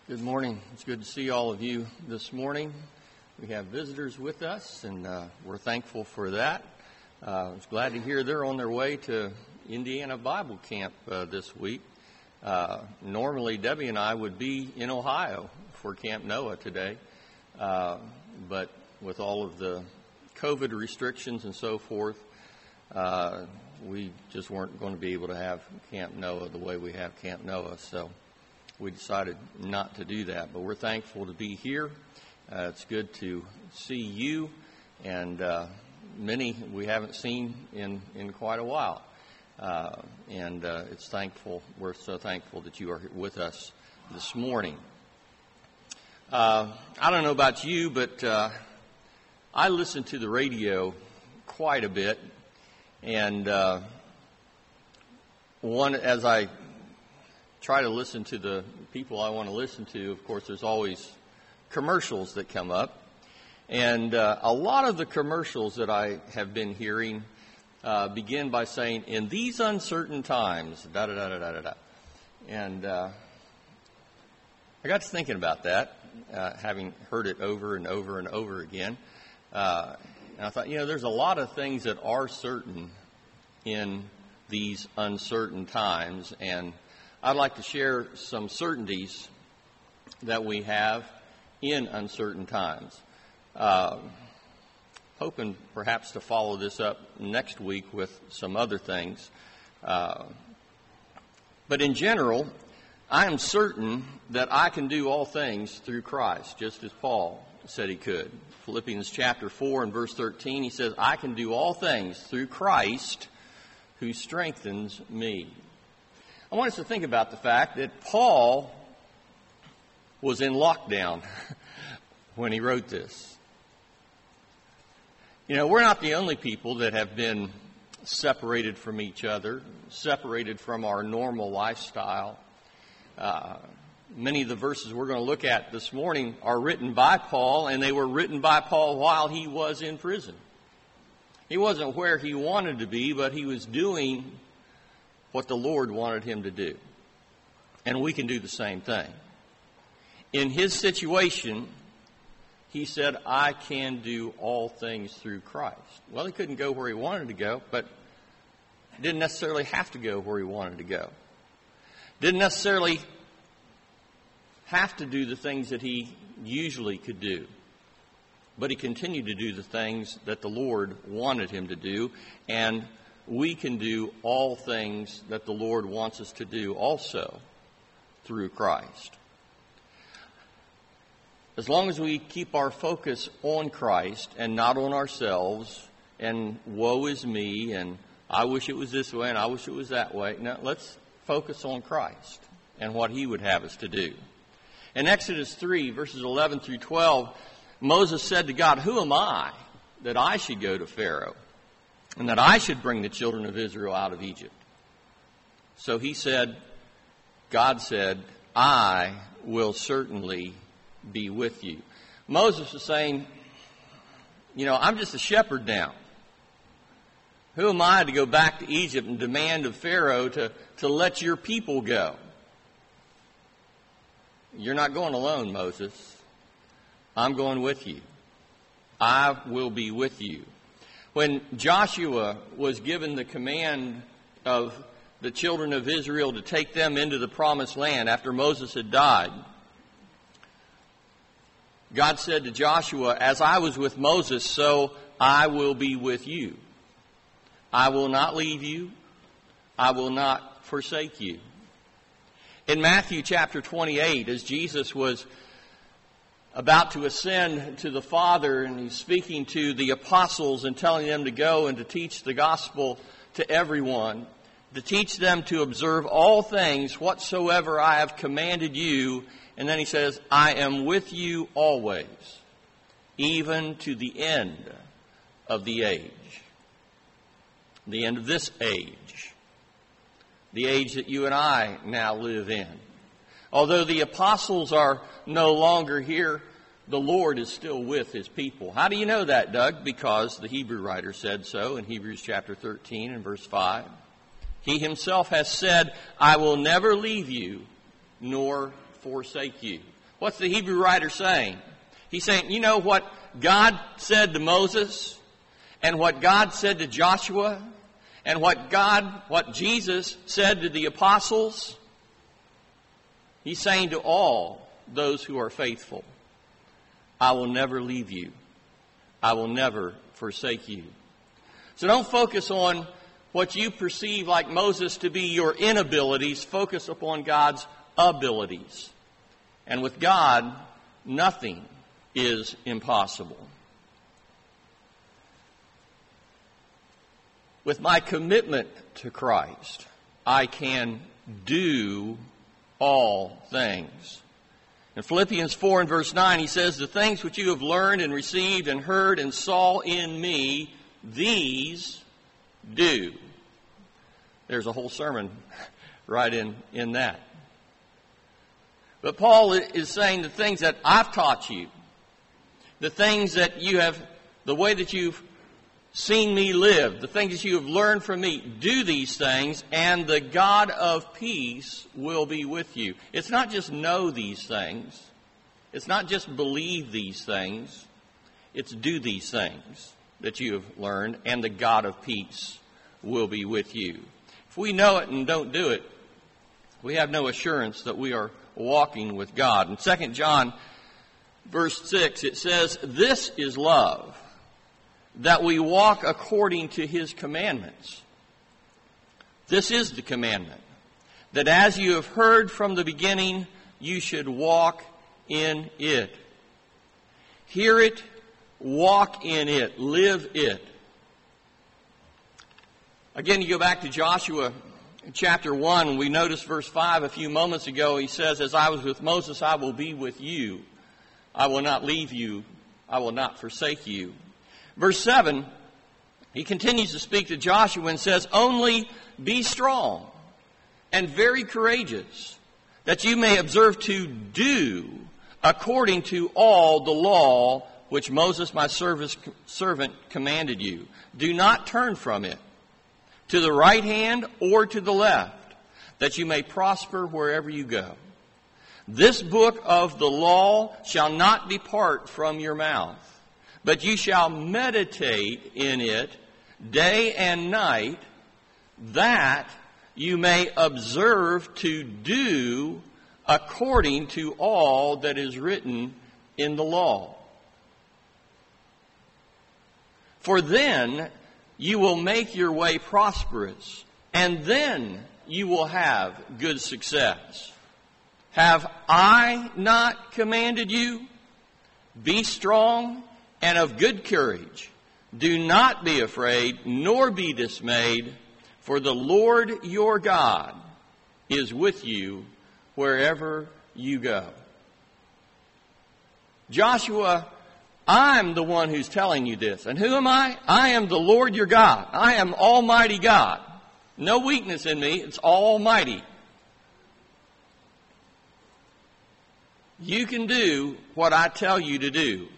Good morning. It's good to see all of you this morning. We have visitors with us, and we're thankful for that. I was glad to hear they're on their way to Indiana Bible Camp this week. Normally, Debbie and I would be in Ohio for Camp Noah today, but with all of the COVID restrictions and so forth, we just weren't going to be able to have Camp Noah the way we have Camp Noah, so we decided not to do that, but we're thankful to be here. It's good to see you, and many we haven't seen in quite a while. We're so thankful that you are here with us this morning. I don't know about you, but I listen to the radio quite a bit, and as I try to listen to the people I want to listen to, of course, there's always commercials that come up. And a lot of the commercials that I have been hearing begin by saying, in these uncertain times, da-da-da-da-da-da. And I got to thinking about that, having heard it over and over and over again. And I thought, there's a lot of things that are certain in these uncertain times, and I'd like to share some certainties that we have in uncertain times. Hoping perhaps to follow this up next week with some other things. But in general, I am certain that I can do all things through Christ, just as Paul said he could. Philippians chapter 4 and verse 13, he says, I can do all things through Christ who strengthens me. I want us to think about the fact that Paul was in lockdown when he wrote this. We're not the only people that have been separated from each other, separated from our normal lifestyle. Many of the verses we're going to look at this morning are written by Paul, and they were written by Paul while he was in prison. He wasn't where he wanted to be, but he was doing what the Lord wanted him to do. And we can do the same thing. In his situation, he said, I can do all things through Christ. Well, he couldn't go where he wanted to go, but he didn't necessarily have to go where he wanted to go. Didn't necessarily have to do the things that he usually could do. But he continued to do the things that the Lord wanted him to do, and we can do all things that the Lord wants us to do also through Christ. As long as we keep our focus on Christ and not on ourselves and woe is me and I wish it was this way and I wish it was that way. No, let's focus on Christ and what he would have us to do. In Exodus 3, verses 11 through 12, Moses said to God, who am I that I should go to Pharaoh and that I should bring the children of Israel out of Egypt? So God said, I will certainly be with you. Moses was saying, I'm just a shepherd now. Who am I to go back to Egypt and demand of Pharaoh to let your people go? You're not going alone, Moses. I'm going with you. I will be with you. When Joshua was given the command of the children of Israel to take them into the promised land after Moses had died, God said to Joshua, as I was with Moses, so I will be with you. I will not leave you. I will not forsake you. In Matthew chapter 28, as Jesus was about to ascend to the Father, and he's speaking to the apostles and telling them to go and to teach the gospel to everyone, to teach them to observe all things whatsoever I have commanded you. And then he says, I am with you always, even to the end of the age. The end of this age. The age that you and I now live in. Although the apostles are no longer here, the Lord is still with his people. How do you know that, Doug? Because the Hebrew writer said so in Hebrews chapter 13 and verse 5. He himself has said, I will never leave you nor forsake you. What's the Hebrew writer saying? He's saying, you know what God said to Moses, and what God said to Joshua, and what Jesus said to the apostles? He's saying to all those who are faithful, I will never leave you. I will never forsake you. So don't focus on what you perceive like Moses to be your inabilities. Focus upon God's abilities. And with God, nothing is impossible. With my commitment to Christ, I can do all things. In Philippians 4 and verse 9, he says, the things which you have learned and received and heard and saw in me, these do. There's a whole sermon right in that. But Paul is saying the things that I've taught you, the things that you have, the way that you've seen me live, the things that you have learned from me, do these things, and the God of peace will be with you. It's not just know these things. It's not just believe these things. It's do these things that you have learned, and the God of peace will be with you. If we know it and don't do it, we have no assurance that we are walking with God. In 2 John verse 6, it says, this is love, that we walk according to His commandments. This is the commandment, that as you have heard from the beginning, you should walk in it. Hear it, walk in it, live it. Again, you go back to Joshua chapter 1, we noticed verse 5 a few moments ago. He says, as I was with Moses, I will be with you. I will not leave you. I will not forsake you. Verse 7, he continues to speak to Joshua and says, only be strong and very courageous, that you may observe to do according to all the law which Moses my servant commanded you. Do not turn from it to the right hand or to the left, that you may prosper wherever you go. This book of the law shall not depart from your mouth, but you shall meditate in it day and night, that you may observe to do according to all that is written in the law. For then you will make your way prosperous, and then you will have good success. Have I not commanded you? Be strong and of good courage. Do not be afraid, nor be dismayed, for the Lord your God is with you wherever you go. Joshua, I'm the one who's telling you this. And who am I? I am the Lord your God. I am Almighty God. No weakness in me. It's Almighty. You can do what I tell you to do.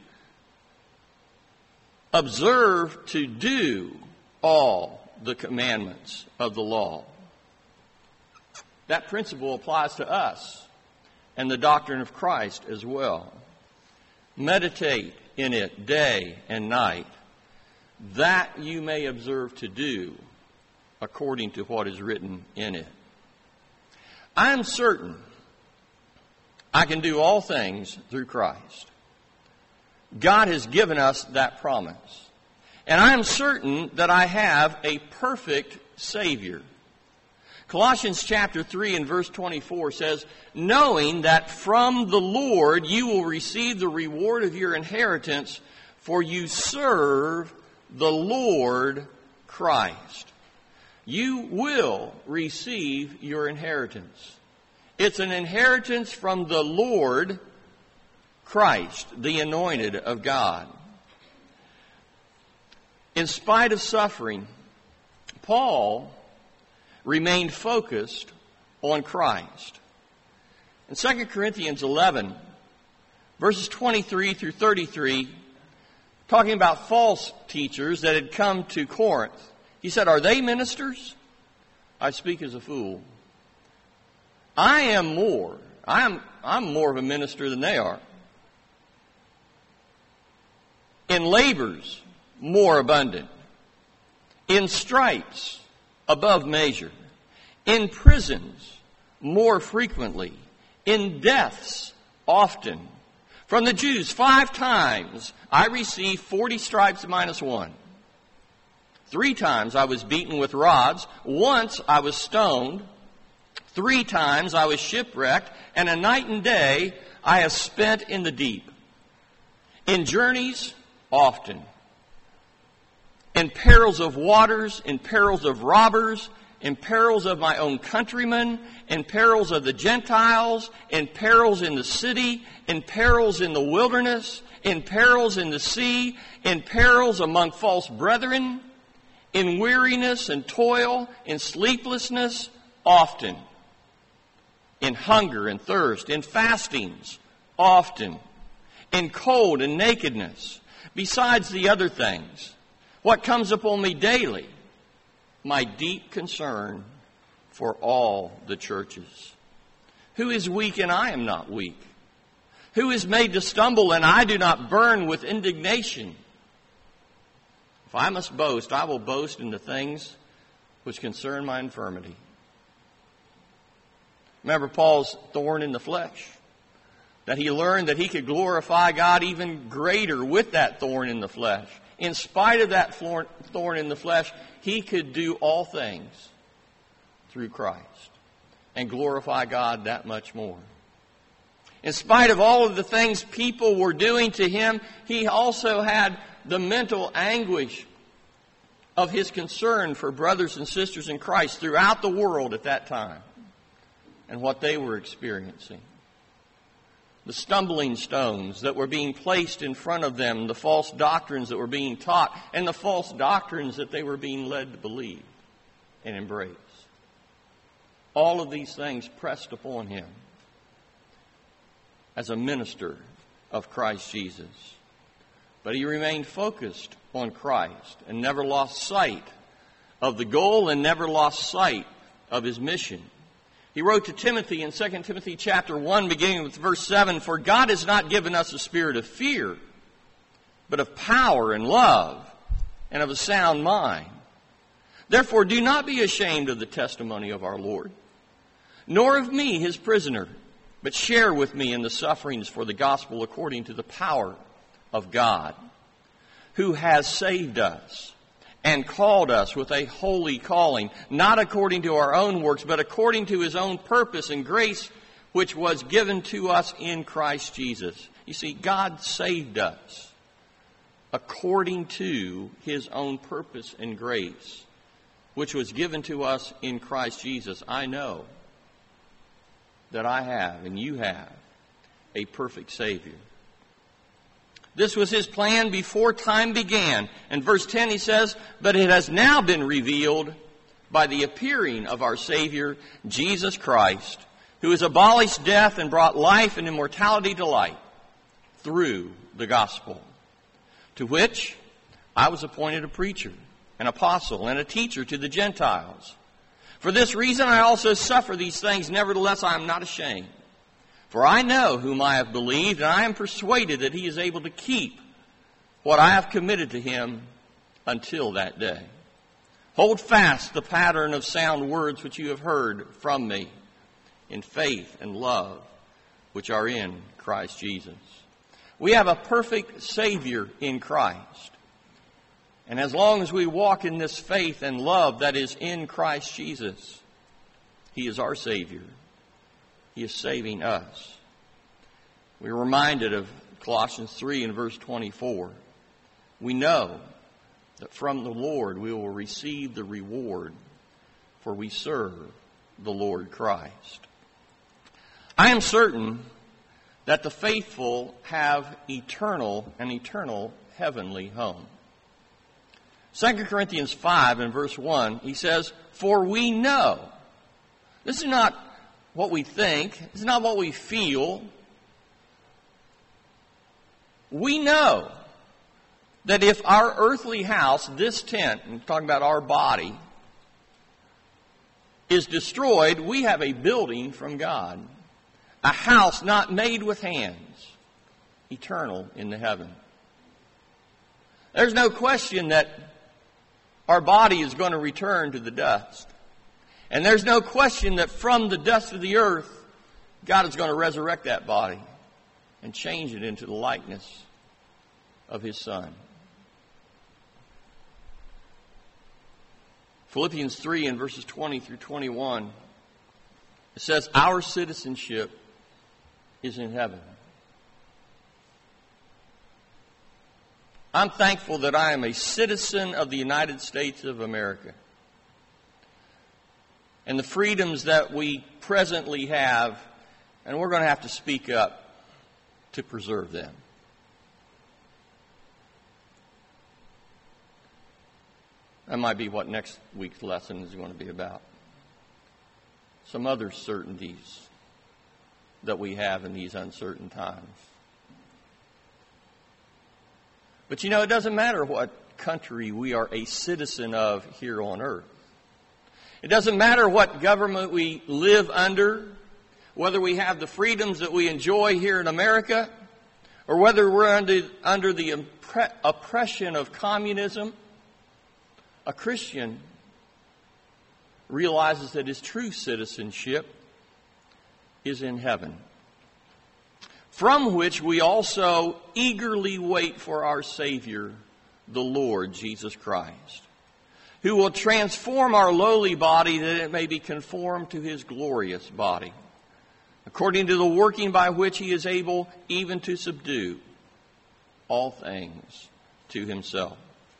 Observe to do all the commandments of the law. That principle applies to us and the doctrine of Christ as well. Meditate in it day and night, that you may observe to do according to what is written in it. I am certain I can do all things through Christ. God has given us that promise. And I am certain that I have a perfect Savior. Colossians chapter 3 and verse 24 says, knowing that from the Lord you will receive the reward of your inheritance, for you serve the Lord Christ. You will receive your inheritance. It's an inheritance from the Lord Christ, the anointed of God. In spite of suffering, Paul remained focused on Christ. In 2 Corinthians 11, verses 23 through 33, talking about false teachers that had come to Corinth, he said, are they ministers? I speak as a fool. I am more. I'm more of a minister than they are. In labors, more abundant. In stripes, above measure. In prisons, more frequently. In deaths, often. From the Jews, 5 times I received 40 stripes minus 1. 3 times I was beaten with rods. Once I was stoned. 3 times I was shipwrecked. And a night and day I have spent in the deep. In journeys, often. In perils of waters, in perils of robbers, in perils of my own countrymen, in perils of the Gentiles, in perils in the city, in perils in the wilderness, in perils in the sea, in perils among false brethren, in weariness and toil, in sleeplessness, often. In hunger and thirst, in fastings, often. In cold and nakedness, besides the other things. What comes upon me daily? My deep concern for all the churches. Who is weak and I am not weak? Who is made to stumble and I do not burn with indignation? If I must boast, I will boast in the things which concern my infirmity. Remember Paul's thorn in the flesh? That he learned that he could glorify God even greater with that thorn in the flesh. In spite of that thorn in the flesh, he could do all things through Christ and glorify God that much more. In spite of all of the things people were doing to him, he also had the mental anguish of his concern for brothers and sisters in Christ throughout the world at that time and what they were experiencing. The stumbling stones that were being placed in front of them, the false doctrines that were being taught, and the false doctrines that they were being led to believe and embrace. All of these things pressed upon him as a minister of Christ Jesus. But he remained focused on Christ and never lost sight of the goal and never lost sight of his mission. He wrote to Timothy in 2 Timothy chapter 1, beginning with verse 7, "For God has not given us a spirit of fear, but of power and love and of a sound mind. Therefore do not be ashamed of the testimony of our Lord, nor of me, his prisoner, but share with me in the sufferings for the gospel according to the power of God, who has saved us and called us with a holy calling, not according to our own works, but according to his own purpose and grace, which was given to us in Christ Jesus." You see, God saved us according to his own purpose and grace, which was given to us in Christ Jesus. I know that I have, and you have, a perfect Savior. This was his plan before time began. In verse 10 he says, "But it has now been revealed by the appearing of our Savior, Jesus Christ, who has abolished death and brought life and immortality to light through the gospel, to which I was appointed a preacher, an apostle, and a teacher to the Gentiles. For this reason I also suffer these things, nevertheless I am not ashamed. For I know whom I have believed, and I am persuaded that he is able to keep what I have committed to him until that day. Hold fast the pattern of sound words which you have heard from me in faith and love which are in Christ Jesus." We have a perfect Savior in Christ. And as long as we walk in this faith and love that is in Christ Jesus, he is our Savior. He is saving us. We're reminded of Colossians 3 and verse 24. We know that from the Lord we will receive the reward, for we serve the Lord Christ. I am certain that the faithful have an eternal heavenly home. 2 Corinthians 5 and verse 1, he says, "For we know." This is not what we think. It's not what we feel. We know that if our earthly house, this tent, I'm talking about our body, is destroyed, we have a building from God. a house not made with hands, eternal in the heaven. There's no question that our body is going to return to the dust. And there's no question that from the dust of the earth, God is going to resurrect that body and change it into the likeness of His Son. Philippians 3 in verses 20 through 21, it says, our citizenship is in heaven. I'm thankful that I am a citizen of the United States of America. And the freedoms that we presently have, and we're going to have to speak up to preserve them. That might be what next week's lesson is going to be about. Some other certainties that we have in these uncertain times. But you know, it doesn't matter what country we are a citizen of here on earth. It doesn't matter what government we live under, whether we have the freedoms that we enjoy here in America, or whether we're under the oppression of communism. A Christian realizes that his true citizenship is in heaven, from which we also eagerly wait for our Savior, the Lord Jesus Christ, who will transform our lowly body that it may be conformed to His glorious body, according to the working by which He is able even to subdue all things to Himself.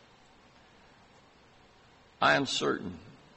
I am certain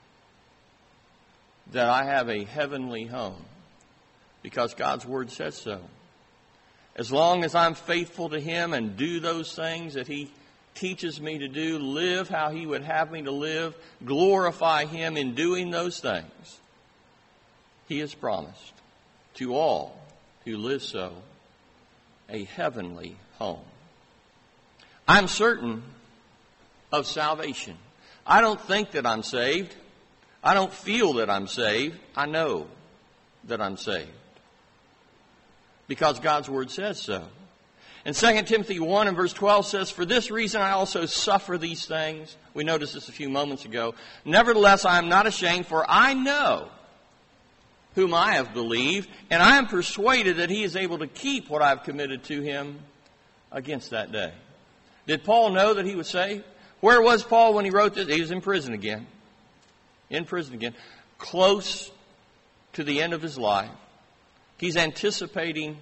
that I have a heavenly home because God's Word says so. As long as I'm faithful to Him and do those things that He teaches me to do, live how He would have me to live, glorify Him in doing those things, He has promised to all who live so a heavenly home. I'm certain of salvation. I don't think that I'm saved. I don't feel that I'm saved. I know that I'm saved because God's Word says so. And 2 Timothy 1 and verse 12 says, for this reason I also suffer these things. We noticed this a few moments ago. Nevertheless, I am not ashamed, for I know whom I have believed, and I am persuaded that He is able to keep what I have committed to Him against that day. Did Paul know that he was saved? Where was Paul when he wrote this? He was in prison again. In prison again. Close to the end of his life. He's anticipating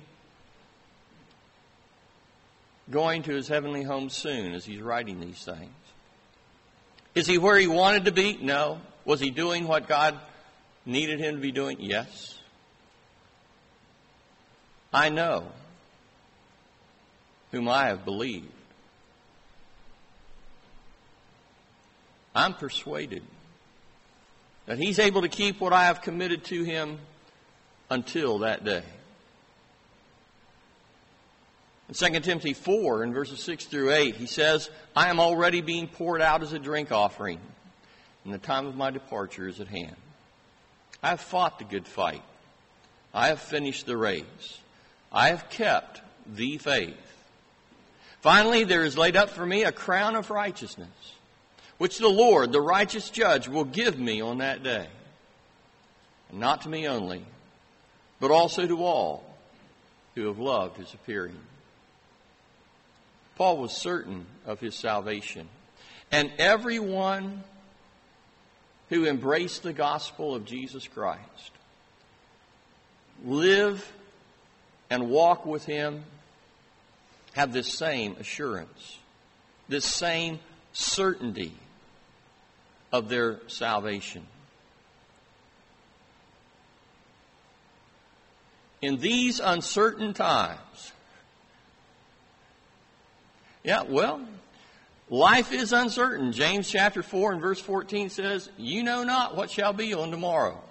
going to his heavenly home soon as he's writing these things. Is he where he wanted to be? No. Was he doing what God needed him to be doing? Yes. I know whom I have believed. I'm persuaded that He's able to keep what I have committed to Him until that day. In 2 Timothy 4, in verses 6 through 8, he says, I am already being poured out as a drink offering, and the time of my departure is at hand. I have fought the good fight. I have finished the race. I have kept the faith. Finally, there is laid up for me a crown of righteousness, which the Lord, the righteous judge, will give me on that day. And not to me only, but also to all who have loved His appearing. Paul was certain of his salvation. And everyone who embraced the gospel of Jesus Christ, live and walk with Him, have this same assurance, this same certainty of their salvation. In these uncertain times, life is uncertain. James chapter 4 and verse 14 says, you know not what shall be on tomorrow.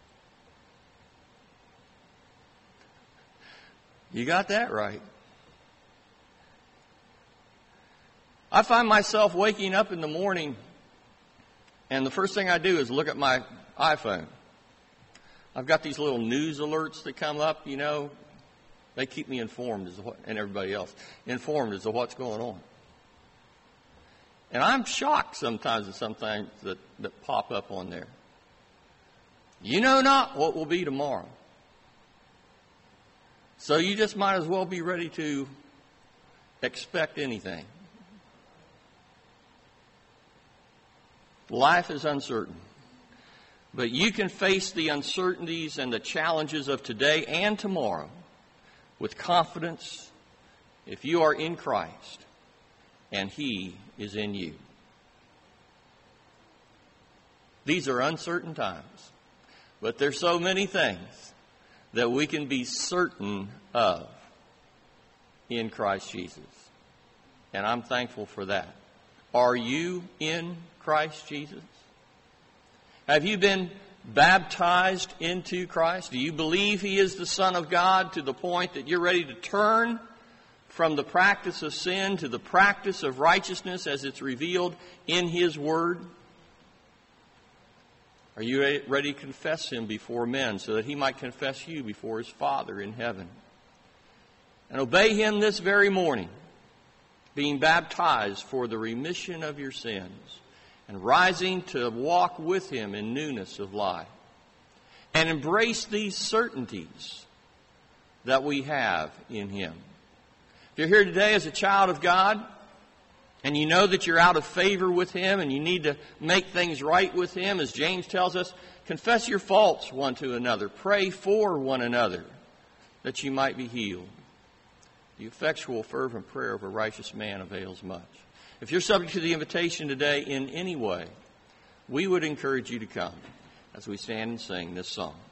You got that right. I find myself waking up in the morning, and the first thing I do is look at my iPhone. I've got these little news alerts that come up, you know. They keep me informed, and everybody else, informed as to what's going on. And I'm shocked sometimes at some things that pop up on there. You know not what will be tomorrow. So you just might as well be ready to expect anything. Life is uncertain. But you can face the uncertainties and the challenges of today and tomorrow with confidence if you are in Christ and He is in you. These are uncertain times, but there's so many things that we can be certain of in Christ Jesus. And I'm thankful for that. Are you in Christ Jesus? Have you been baptized into Christ? Do you believe He is the Son of God to the point that you're ready to turn from the practice of sin to the practice of righteousness as it's revealed in His Word? Are you ready to confess Him before men so that He might confess you before His Father in heaven? And obey Him this very morning, being baptized for the remission of your sins and rising to walk with Him in newness of life. And embrace these certainties that we have in Him. If you're here today as a child of God, and you know that you're out of favor with Him and you need to make things right with Him, as James tells us, confess your faults one to another. Pray for one another that you might be healed. The effectual, fervent prayer of a righteous man avails much. If you're subject to the invitation today in any way, we would encourage you to come as we stand and sing this song.